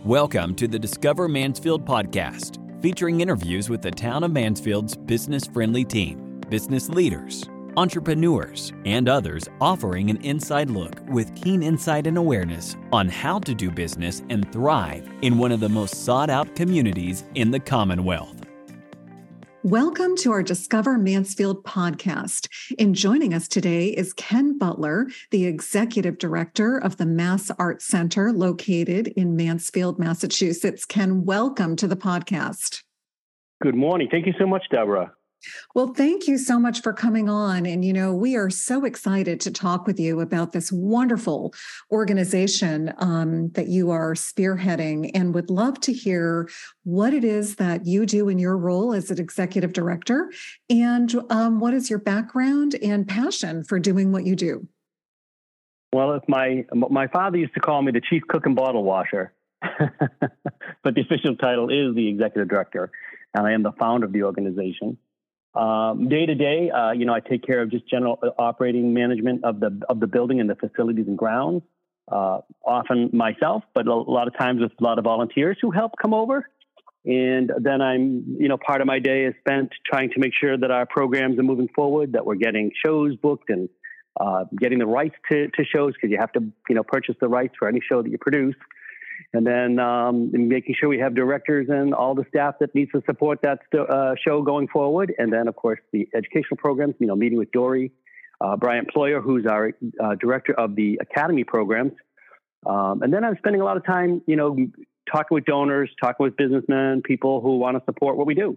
Welcome to the Discover Mansfield podcast, featuring interviews with the town of Mansfield's business-friendly team, business leaders, entrepreneurs, and others offering an inside look with keen insight and awareness on how to do business and thrive in one of the most sought-out communities in the Commonwealth. Welcome to our Discover Mansfield podcast. And joining us today is Ken Butler, the Executive Director of the Mass Arts Center located in Mansfield, Massachusetts. Ken, welcome to the podcast. Good morning. Thank you so much, Deborah. Well, thank you so much for coming on. And, we are so excited to talk with you about this wonderful organization that you are spearheading, and would love to hear what it is that you do in your role as an executive director, and what is your background and passion for doing what you do? Well, if my father used to call me the chief cook and bottle washer, but the official title is the executive director, and I am the founder of the organization. Day to day, I take care of just general operating management of the building and the facilities and grounds. Often myself, but a lot of times with a lot of volunteers who help come over. And then part of my day is spent trying to make sure that our programs are moving forward, that we're getting shows booked and getting the rights to shows, because you have to, purchase the rights for any show that you produce. And then making sure we have directors and all the staff that needs to support that show going forward. And then, of course, the educational programs, meeting with Dory, Bryant Ployer, who's our director of the academy programs. And then I'm spending a lot of time, talking with donors, talking with businessmen, people who want to support what we do.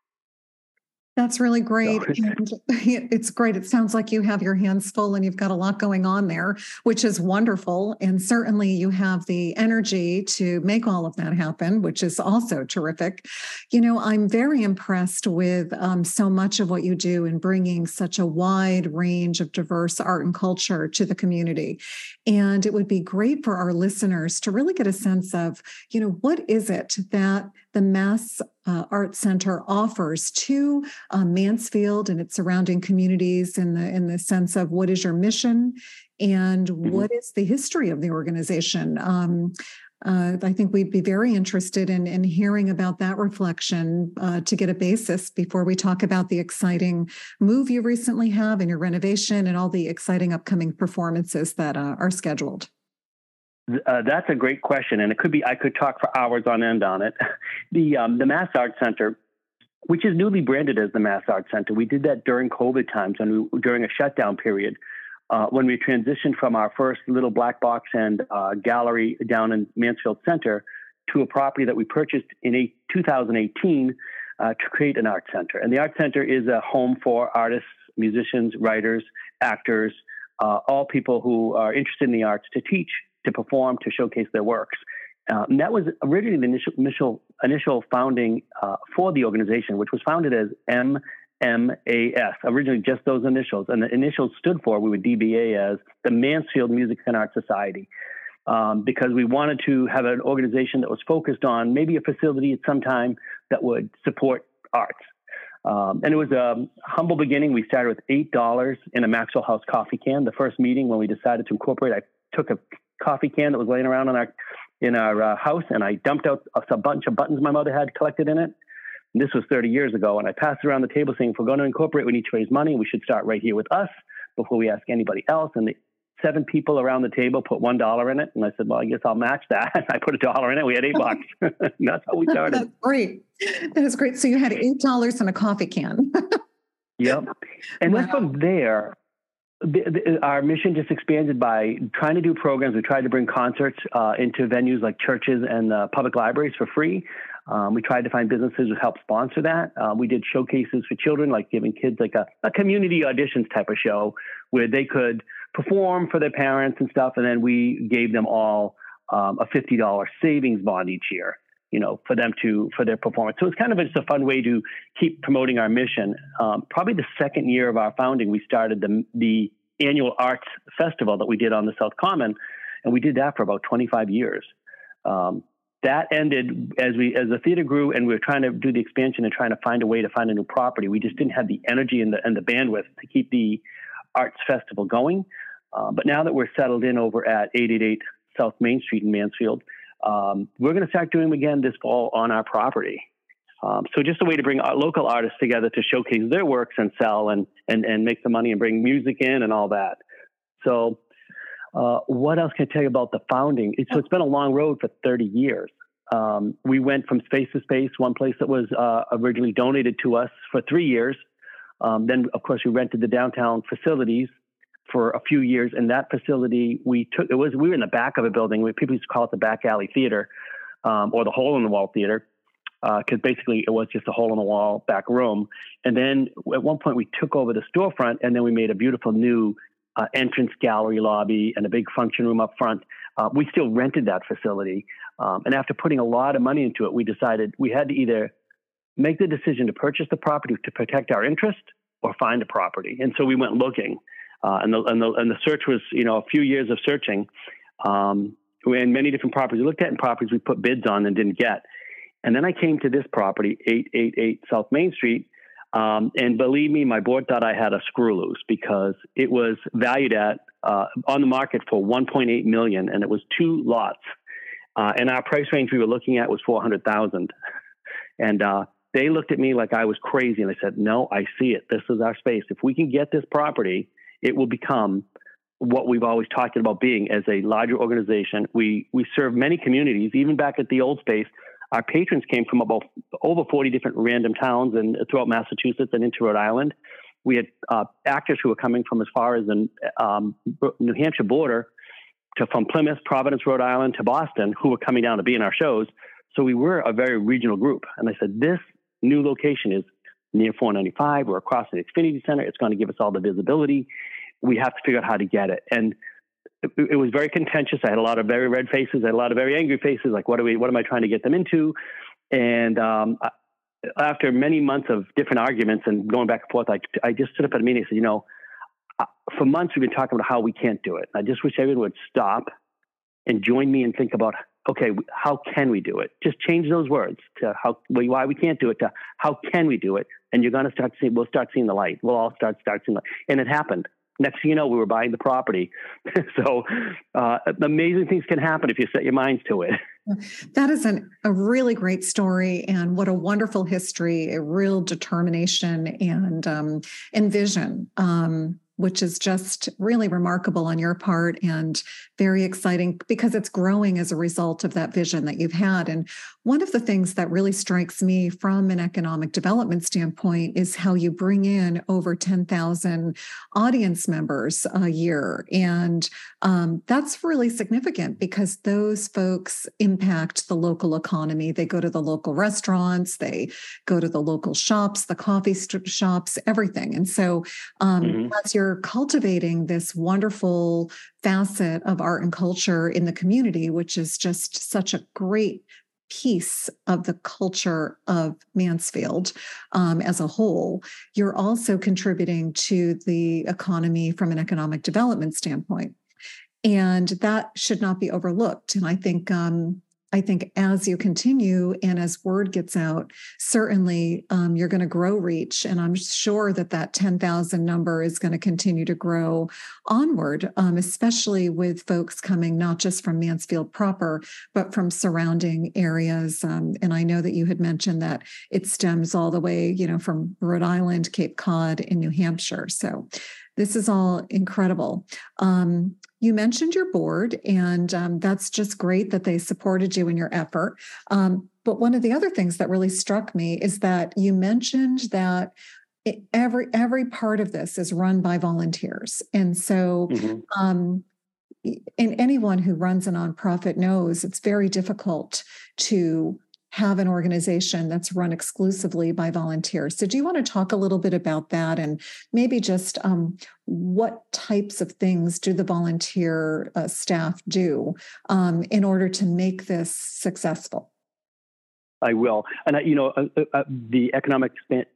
That's really great. And it's great. It sounds like you have your hands full and you've got a lot going on there, which is wonderful. And certainly you have the energy to make all of that happen, which is also terrific. I'm very impressed with so much of what you do in bringing such a wide range of diverse art and culture to the community. And it would be great for our listeners to really get a sense of, what is it that the Mass Arts Center offers to Mansfield and its surrounding communities in the sense of what is your mission and what is the history of the organization. I think we'd be very interested in hearing about that reflection to get a basis before we talk about the exciting move you recently have and your renovation and all the exciting upcoming performances that are scheduled. That's a great question, and I could talk for hours on end on it. The Mass Arts Center, which is newly branded as the Mass Arts Center, we did that during COVID times during a shutdown period, when we transitioned from our first little black box and gallery down in Mansfield Center to a property that we purchased in 2018 to create an art center. And the art center is a home for artists, musicians, writers, actors, all people who are interested in the arts to teach, to perform, to showcase their works. And that was originally the initial founding for the organization, which was founded as MMAS, originally just those initials. And the initials stood for, we would DBA as the Mansfield Music and Art Society, because we wanted to have an organization that was focused on maybe a facility at some time that would support arts. And it was a humble beginning. We started with $8 in a Maxwell House coffee can. The first meeting when we decided to incorporate, I took a coffee can that was laying around in our house, and I dumped out a bunch of buttons my mother had collected in it. And this was 30 years ago, and I passed it around the table saying, if we're going to incorporate, we need to raise money. We should start right here with us before we ask anybody else. And the 7 people around the table put $1 in it, and I said, well, I guess I'll match that. And I put $1 in it. We had $8. And that's how we started. That's great. That is great. So you had $8 in a coffee can. Yep. And then from there, our mission just expanded by trying to do programs. We tried to bring concerts into venues like churches and public libraries for free. We tried to find businesses who helped sponsor that. We did showcases for children, like giving kids like a community auditions type of show where they could perform for their parents and stuff. And then we gave them all a $50 savings bond each year, for their performance. So it's kind of just a fun way to keep promoting our mission. Probably the second year of our founding, we started the annual arts festival that we did on the South Common, and we did that for about 25 years. That ended as the theater grew, and we were trying to do the expansion and trying to find a way to find a new property. We just didn't have the energy and the bandwidth to keep the arts festival going. But now that we're settled in over at 888 South Main Street in Mansfield, we're going to start doing them again this fall on our property. So just a way to bring our local artists together to showcase their works and sell and make some money and bring music in and all that. So what else can I tell you about the founding? So it's been a long road for 30 years. We went from space to space, one place that was originally donated to us for 3 years. Then, of course, we rented the downtown facilities for a few years. And that facility, we were in the back of a building. People used to call it the back alley theater or the hole in the wall theater. Because basically it was just a hole in the wall back room. And then at one point we took over the storefront, and then we made a beautiful new entrance gallery lobby and a big function room up front. We still rented that facility. And after putting a lot of money into it, we decided we had to either make the decision to purchase the property to protect our interest or find a property. And so we went looking. And the search was, a few years of searching. We had many different properties we looked at, and properties we put bids on and didn't get. And then I came to this property, 888 South Main Street. And believe me, my board thought I had a screw loose because it was valued at on the market for $1.8 million, and it was 2 lots. And our price range we were looking at was $400,000. And they looked at me like I was crazy, and I said, "No, I see it. This is our space. If we can get this property, it will become what we've always talked about being as a larger organization. We serve many communities, even back at the old space. Our patrons came from about over 40 different random towns and throughout Massachusetts and into Rhode Island. We had actors who were coming from as far as the New Hampshire border from Plymouth, Providence, Rhode Island to Boston, who were coming down to be in our shows. So we were a very regional group. And I said, this new location is near 495. We're across the Xfinity Center. It's going to give us all the visibility. We have to figure out how to get it. And it was very contentious. I had a lot of very red faces. I had a lot of very angry faces. Like, what am I trying to get them into? And after many months of different arguments and going back and forth, I just stood up at a meeting and said, for months we've been talking about how we can't do it. I just wish everyone would stop and join me and think about, okay, how can we do it? Just change those words to why we can't do it to how can we do it? And you're going to we'll start seeing the light. We'll all start seeing the light. And it happened. Next thing you know, we were buying the property. So amazing things can happen if you set your minds to it. That is a really great story, and what a wonderful history, a real determination and vision, which is just really remarkable on your part and very exciting because it's growing as a result of that vision that you've had. And one of the things that really strikes me from an economic development standpoint is how you bring in over 10,000 audience members a year. And that's really significant because those folks impact the local economy. They go to the local restaurants, they go to the local shops, the coffee shops, everything. And so as you're cultivating this wonderful facet of art and culture in the community, which is just such a great piece of the culture of Mansfield as a whole, you're also contributing to the economy from an economic development standpoint. And that should not be overlooked. And I think as you continue and as word gets out, certainly you're going to grow reach. And I'm sure that 10,000 number is going to continue to grow onward, especially with folks coming not just from Mansfield proper, but from surrounding areas. And I know that you had mentioned that it stems all the way, from Rhode Island, Cape Cod, and New Hampshire. So this is all incredible. You mentioned your board, and that's just great that they supported you in your effort. But one of the other things that really struck me is that you mentioned that every part of this is run by volunteers. And so and anyone who runs a nonprofit knows it's very difficult to have an organization that's run exclusively by volunteers. So do you want to talk a little bit about that and maybe just what types of things do the volunteer staff do in order to make this successful? I will. And, the economic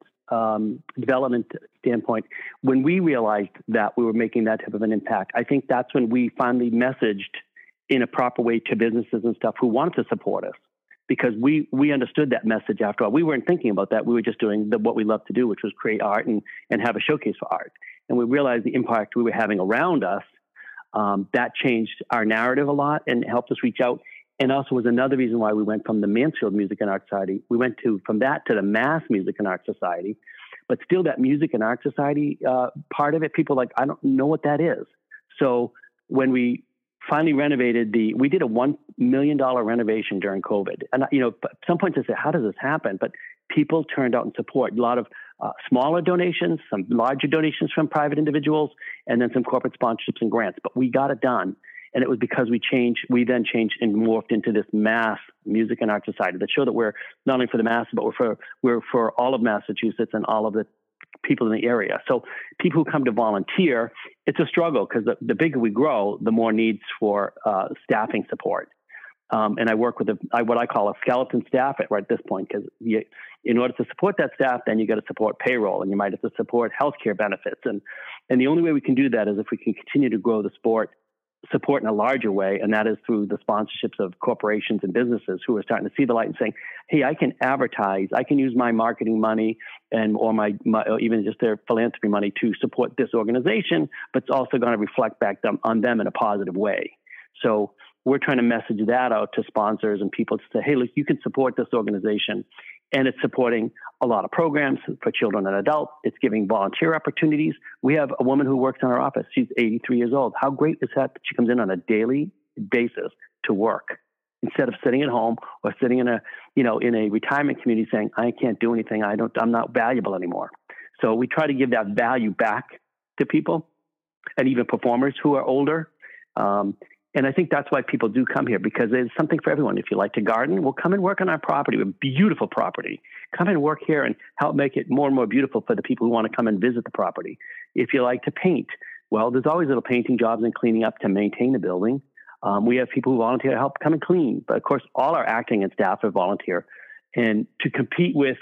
development standpoint, when we realized that we were making that type of an impact, I think that's when we finally messaged in a proper way to businesses and stuff who wanted to support us. Because we understood that message after all. We weren't thinking about that. We were just doing what we love to do, which was create art and have a showcase for art. And we realized the impact we were having around us. That changed our narrative a lot and helped us reach out. and also was another reason why we went from the Mansfield Music and Art Society. We went from that to the Mass Music and Art Society. But still that Music and Art Society part of it, people are like, I don't know what that is. So when we finally renovated we did a $1 million renovation during COVID. And, at some point I say, how does this happen? But people turned out in support. A lot of smaller donations, some larger donations from private individuals, and then some corporate sponsorships and grants. But we got it done. And it was because we then changed and morphed into this Mass Music and Art Society that showed that we're not only for the masses, but we're for all of Massachusetts and all of the people in the area. So people who come to volunteer, it's a struggle because the bigger we grow, the more needs for staffing support. And I work with what I call a skeleton staff at this point, because in order to support that staff, then you got to support payroll, and you might have to support healthcare benefits. And the only way we can do that is if we can continue to grow the support in a larger way, and that is through the sponsorships of corporations and businesses who are starting to see the light and saying, hey, I can advertise, I can use my marketing money or or even just their philanthropy money to support this organization, but it's also going to reflect back on them in a positive way. So we're trying to message that out to sponsors and people to say, hey, look, you can support this organization. And it's supporting a lot of programs for children and adults. It's giving volunteer opportunities. We have a woman who works in our office. She's 83 years old. How great is that she comes in on a daily basis to work instead of sitting at home or sitting in a retirement community saying, I can't do anything. I'm not valuable anymore. So we try to give that value back to people and even performers who are older. And I think that's why people do come here, because there's something for everyone. If you like to garden, well, come and work on our property. We have beautiful property. Come and work here and help make it more and more beautiful for the people who want to come and visit the property. If you like to paint, well, there's always little painting jobs and cleaning up to maintain the building. We have people who volunteer to help come and clean. But of course, all our acting and staff are volunteer. And to compete with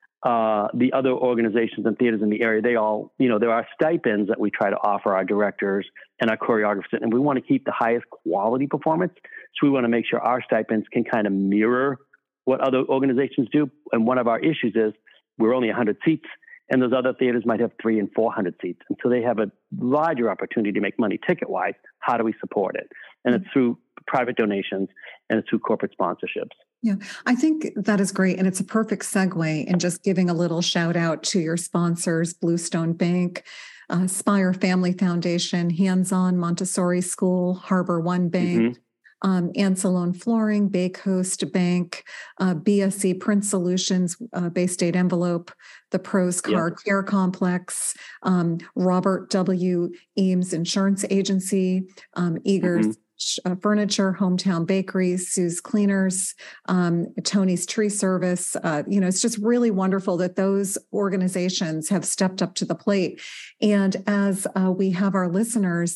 the other organizations and theaters in the area, they all, there are stipends that we try to offer our directors and our choreographers, and we want to keep the highest quality performance. So we want to make sure our stipends can kind of mirror what other organizations do. And one of our issues is we're only 100 seats, and those other theaters might have 300 and 400 seats. And so they have a larger opportunity to make money ticket-wise. How do we support it? And it's through private donations and it's through corporate sponsorships. Yeah, I think that is great. And it's a perfect segue in just giving a little shout out to your sponsors, Bluestone Bank, Spire Family Foundation, Hands On Montessori School, Harbor One Bank, Ancelone Flooring, Bay Coast Bank, BSC Print Solutions, Bay State Envelope, the Pros Car Care Complex, Robert W. Eames Insurance Agency, Eagers Furniture, Hometown Bakeries, Sue's Cleaners, Tony's Tree Service. It's just really wonderful that those organizations have stepped up to the plate. And as we have our listeners,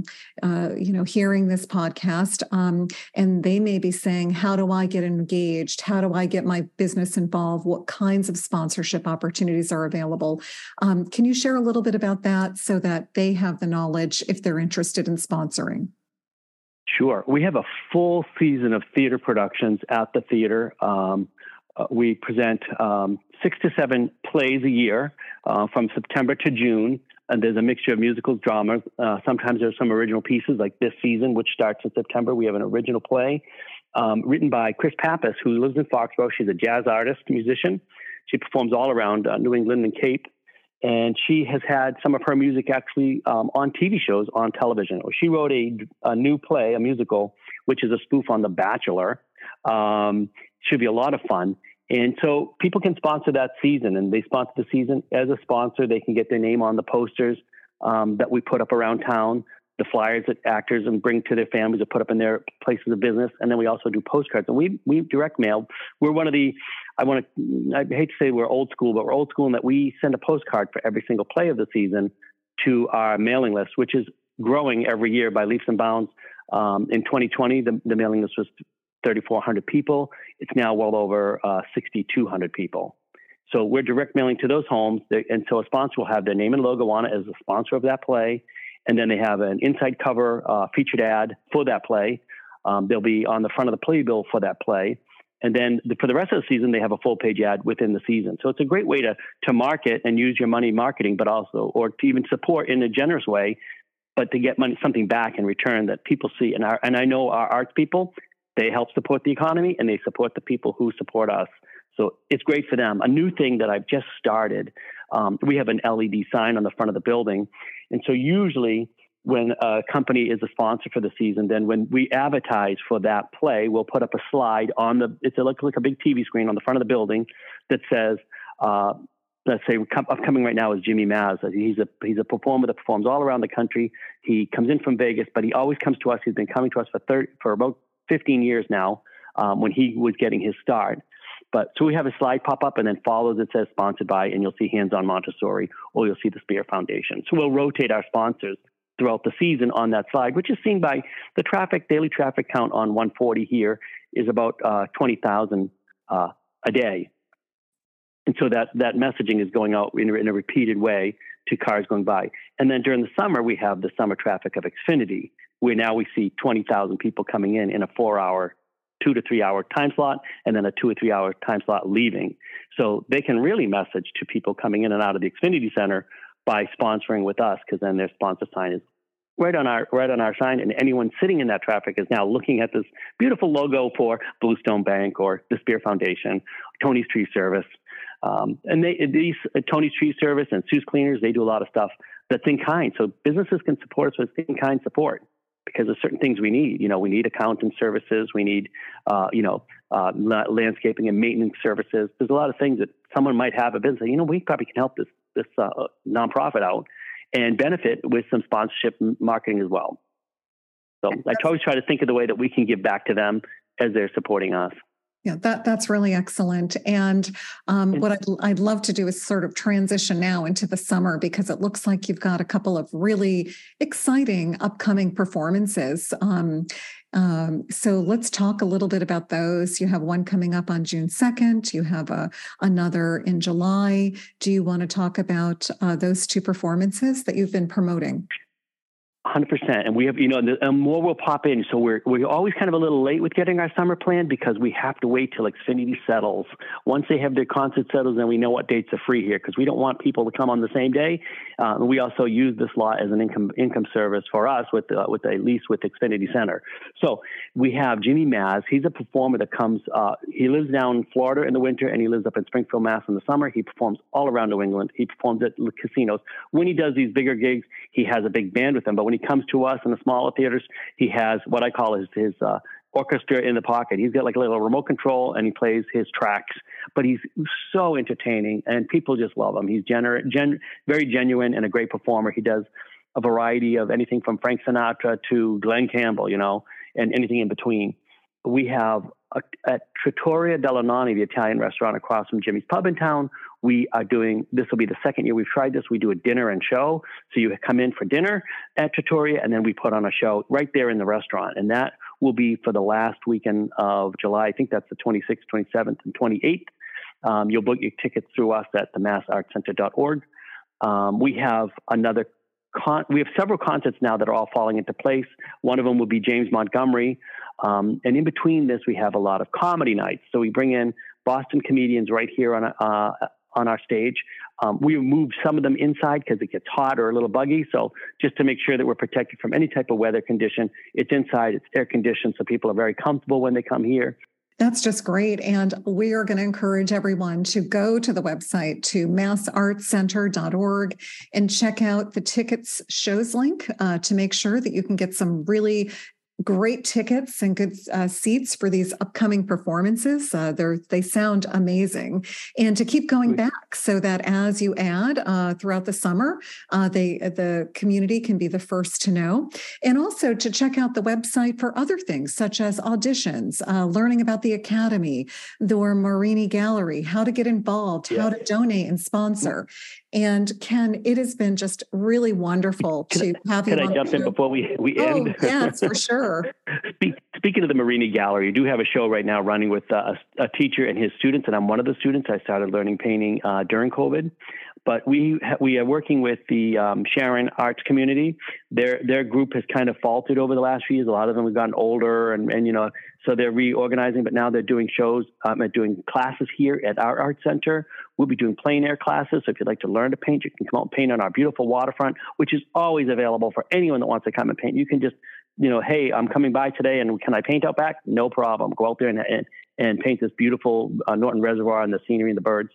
hearing this podcast, and they may be saying, how do I get engaged? How do I get my business involved? What kinds of sponsorship opportunities are available? Can you share a little bit about that so that they have the knowledge if they're interested in sponsoring? Sure. We have a full season of theater productions at the theater. We present 6 to 7 plays a year from September to June. And there's a mixture of musicals, dramas. Sometimes there's some original pieces like this season, which starts in September. We have an original play written by Chris Pappas, who lives in Foxborough. She's a jazz artist, musician. She performs all around New England and Cape. And she has had some of her music actually on TV shows on television. She wrote a new play, a musical, which is a spoof on The Bachelor. Should be a lot of fun. And so people can sponsor that season, and they sponsor the season. As a sponsor, they can get their name on the posters that we put up around town, the flyers that actors and bring to their families or put up in their places of business. And then we also do postcards. And we direct mail. We're one of the, I hate to say we're old school, but we're old school in that we send a postcard for every single play of the season to our mailing list, which is growing every year by leaps and bounds. In 2020, the mailing list was 3,400 people. It's now well over 6,200 people. So we're direct mailing to those homes. And so a sponsor will have their name and logo on it as a sponsor of that play. And then they have an inside cover featured ad for that play. They'll be on the front of the playbill for that play. And then for the rest of the season, they have a full page ad within the season. So it's a great way to market and use your money marketing, but also, or to even support in a generous way, but to get something back in return that people see. And I know our arts people, they help support the economy and they support the people who support us. So it's great for them. A new thing that I've just started, we have an LED sign on the front of the building. And so usually when a company is a sponsor for the season, then when we advertise for that play, we'll put up a slide it's like a big TV screen on the front of the building that says, let's say upcoming right now is Jimmy Maz. He's a performer that performs all around the country. He comes in from Vegas, but he always comes to us. He's been coming to us for about 15 years now, when he was getting his start. But so we have a slide pop up and then follows it says sponsored by, and you'll see Hands On Montessori, or you'll see the Spear Foundation. So we'll rotate our sponsors throughout the season on that slide, which is seen by the daily traffic count on 140 here is about 20,000 a day. And so that messaging is going out in a repeated way to cars going by. And then during the summer, we have the summer traffic of Xfinity, where now we see 20,000 people coming in a 4-hour, 2 to 3 hour time slot, and then a 2 or 3 hour time slot leaving. So they can really message to people coming in and out of the Xfinity Center by sponsoring with us, because then their sponsor sign is right on our sign, and anyone sitting in that traffic is now looking at this beautiful logo for Bluestone Bank or the Spear Foundation, Tony's Tree Service. And these Tony's Tree Service and Seuss Cleaners, they do a lot of stuff that's in kind. So businesses can support us with in kind support, because there's certain things we need. We need accountant services. We need, landscaping and maintenance services. There's a lot of things that someone might have a business. We probably can help this nonprofit out and benefit with some sponsorship marketing as well. So I always try to think of the way that we can give back to them as they're supporting us. Yeah, that's really excellent. And what I'd love to do is sort of transition now into the summer, because it looks like you've got a couple of really exciting upcoming performances. So let's talk a little bit about those. You have one coming up on June 2nd. You have another in July. Do you want to talk about those two performances that you've been promoting? 100%. And we have, more will pop in. So we're always kind of a little late with getting our summer plan, because we have to wait till Xfinity settles. Once they have their concert settled, then we know what dates are free here, because we don't want people to come on the same day. We also use this lot as an income service for us with a lease with Xfinity Center. So we have Jimmy Maz. He's a performer that comes, he lives down in Florida in the winter, and he lives up in Springfield, Mass in the summer. He performs all around New England. He performs at casinos. When he does these bigger gigs, he has a big band with him. But when he comes to us in the smaller theaters, he has what I call his orchestra in the pocket. He's got like a little remote control, and he plays his tracks. But he's so entertaining, and people just love him. He's very genuine and a great performer. He does a variety of anything from Frank Sinatra to Glenn Campbell, and anything in between. We have at Trattoria della Nonni, the Italian restaurant across from Jimmy's Pub in town, we are doing, this will be the second year we've tried this. We do a dinner and show. So you come in for dinner at Trattoria, and then we put on a show right there in the restaurant. And that will be for the last weekend of July. I think that's the 26th, 27th, and 28th. You'll book your tickets through us at themassartscenter.org. We have several concerts now that are all falling into place. One of them will be James Montgomery. And in between this, we have a lot of comedy nights. So we bring in Boston comedians right here on our stage. We move some of them inside because it gets hot or a little buggy. So just to make sure that we're protected from any type of weather condition, it's inside, it's air conditioned, so people are very comfortable when they come here. That's just great. And we are going to encourage everyone to go to the website, to massartscenter.org, and check out the tickets shows link to make sure that you can get some really great tickets and good seats for these upcoming performances. They sound amazing. And to keep going back so that as you add throughout the summer, the community can be the first to know. And also to check out the website for other things such as auditions, learning about the Academy, the Marini Gallery, how to get involved, how to donate and sponsor. And Ken, it has been just really wonderful to have you on. Can I jump in before we end? Oh, yes, for sure. Speaking of the Marini Gallery, you do have a show right now running with a teacher and his students, and I'm one of the students. I started learning painting during COVID. But we are working with the Sharon Arts community. Their group has kind of faltered over the last few years. A lot of them have gotten older, and so they're reorganizing. But now they're doing shows, doing classes here at our art center. We'll be doing plein air classes. So if you'd like to learn to paint, you can come out and paint on our beautiful waterfront, which is always available for anyone that wants to come and paint. You can just hey, I'm coming by today and can I paint out back? No problem. Go out there and paint this beautiful Norton Reservoir and the scenery and the birds.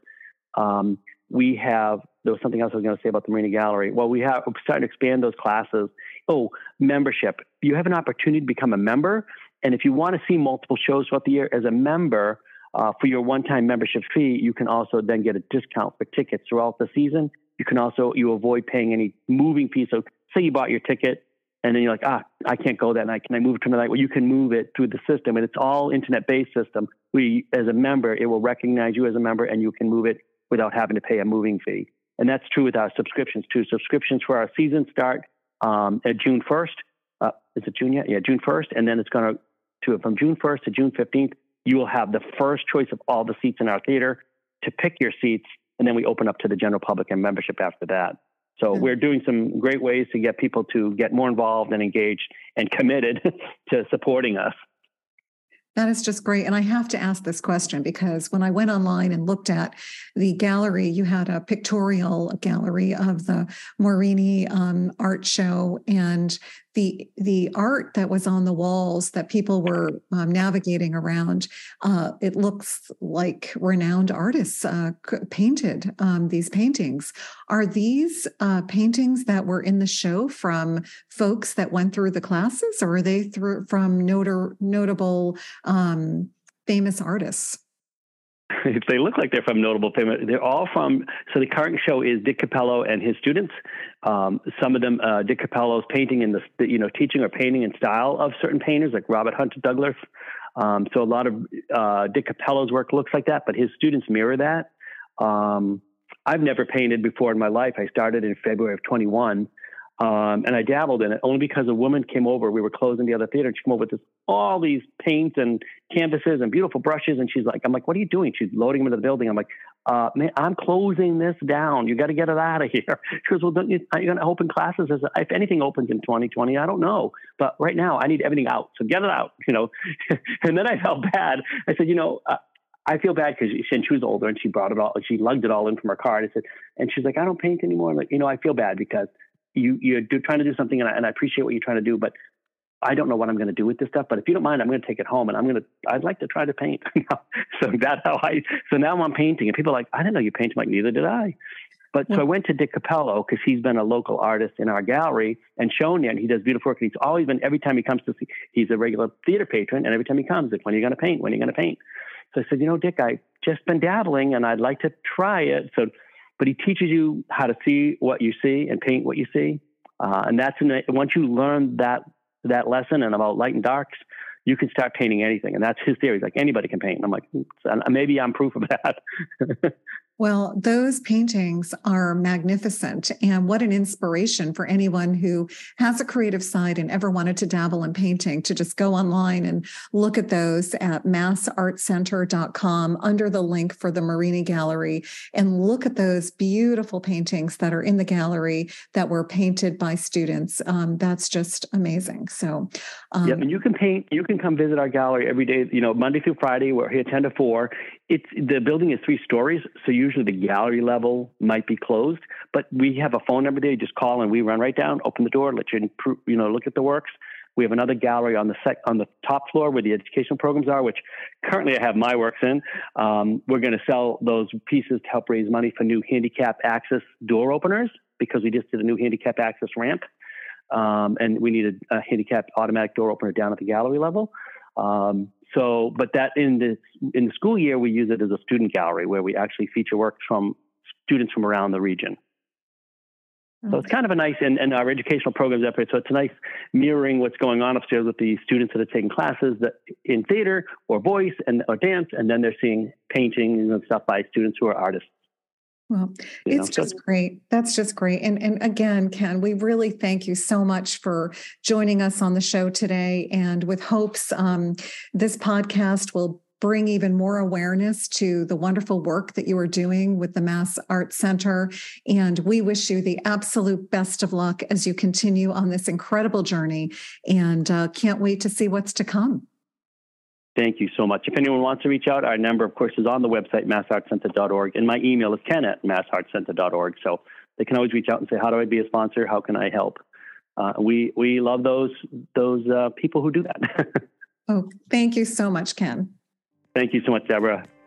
There was something else I was going to say about the Marini Gallery. Well, we're starting to expand those classes. Oh, membership. You have an opportunity to become a member. And if you want to see multiple shows throughout the year as a member, for your one-time membership fee, you can also then get a discount for tickets throughout the season. You avoid paying any moving fees. So say you bought your ticket and then you're like, I can't go that night. Can I move it to another night? Well, you can move it through the system, and it's all internet-based system. As a member, it will recognize you as a member, and you can move it without having to pay a moving fee. And that's true with our subscriptions too. Subscriptions for our season start at June 1st. Is it June yet? Yeah, June 1st. And then it's going to from June 1st to June 15th, you will have the first choice of all the seats in our theater to pick your seats. And then we open up to the general public and membership after that. So we're doing some great ways to get people to get more involved and engaged and committed to supporting us. That is just great. And I have to ask this question because when I went online and looked at the gallery, you had a pictorial gallery of the Marini art show, and the art that was on the walls that people were navigating around, it looks like renowned artists painted these paintings. Are these paintings that were in the show from folks that went through the classes, or are they from notable famous artists? If they look like they're from notable famous, they're all from, so the current show is Dick Capello and his students. Some of them, Dick Capello's painting in the teaching or painting in style of certain painters like Robert Hunter Douglas. So a lot of Dick Capello's work looks like that, but his students mirror that. I've never painted before in my life. I started in February of 21. And I dabbled in it only because a woman came over. We were closing the other theater, and she came over with all these paints and canvases and beautiful brushes. And I'm like, what are you doing? She's loading them into the building. I'm like, man, I'm closing this down. You got to get it out of here. She goes, well, are you going to open classes? If anything opens in 2020, I don't know. But right now I need everything out. So get it out, And then I felt bad. I said, I feel bad because she was older and she brought it all. She lugged it all in from her car. And she's like, I don't paint anymore. I'm like, I feel bad because you're trying to do something, and I appreciate what you're trying to do, but I don't know what I'm going to do with this stuff. But if you don't mind, I'm going to take it home, and I'd like to try to paint. So now I'm painting, and people are like, I didn't know you paint. I'm like, neither did I. But so I went to Dick Capello because he's been a local artist in our gallery and shown there, and he does beautiful work. And he's always been, every time he comes to see, he's a regular theater patron, and every time he comes, like, when are you going to paint? When are you going to paint? So I said, Dick, I've just been dabbling, and I'd like to try it. But he teaches you how to see what you see and paint what you see. And once you learn that lesson and about light and darks, you can start painting anything. And that's his theory. He's like, anybody can paint. And I'm like, maybe I'm proof of that. Well, those paintings are magnificent, and what an inspiration for anyone who has a creative side and ever wanted to dabble in painting to just go online and look at those at massartcenter.com under the link for the Marini Gallery, and look at those beautiful paintings that are in the gallery that were painted by students. That's just amazing. So, and you can paint. You can come visit our gallery every day. Monday through Friday. We're here 10 to 4. The building is 3 stories, so usually the gallery level might be closed, but we have a phone number there. You just call and we run right down, open the door, let you look at the works. We have another gallery on the top floor where the educational programs are, which currently I have my works in. We're going to sell those pieces to help raise money for new handicap access door openers, because we just did a new handicap access ramp, and we needed a handicap automatic door opener down at the gallery level. But that in the school year, we use it as a student gallery where we actually feature works from students from around the region. Okay. So it's kind of a nice, and our educational programs up here. So it's a nice mirroring what's going on upstairs with the students that are taking classes in theater or voice or dance, and then they're seeing paintings and stuff by students who are artists. Well, it's just great. That's just great. And again, Ken, we really thank you so much for joining us on the show today. And with hopes, this podcast will bring even more awareness to the wonderful work that you are doing with the Mass Art Center. And we wish you the absolute best of luck as you continue on this incredible journey, and can't wait to see what's to come. Thank you so much. If anyone wants to reach out, our number, of course, is on the website, massartcenter.org, and my email is ken@massartcenter.org. So they can always reach out and say, how do I be a sponsor? How can I help? we love those people who do that. Oh, thank you so much, Ken. Thank you so much, Deborah.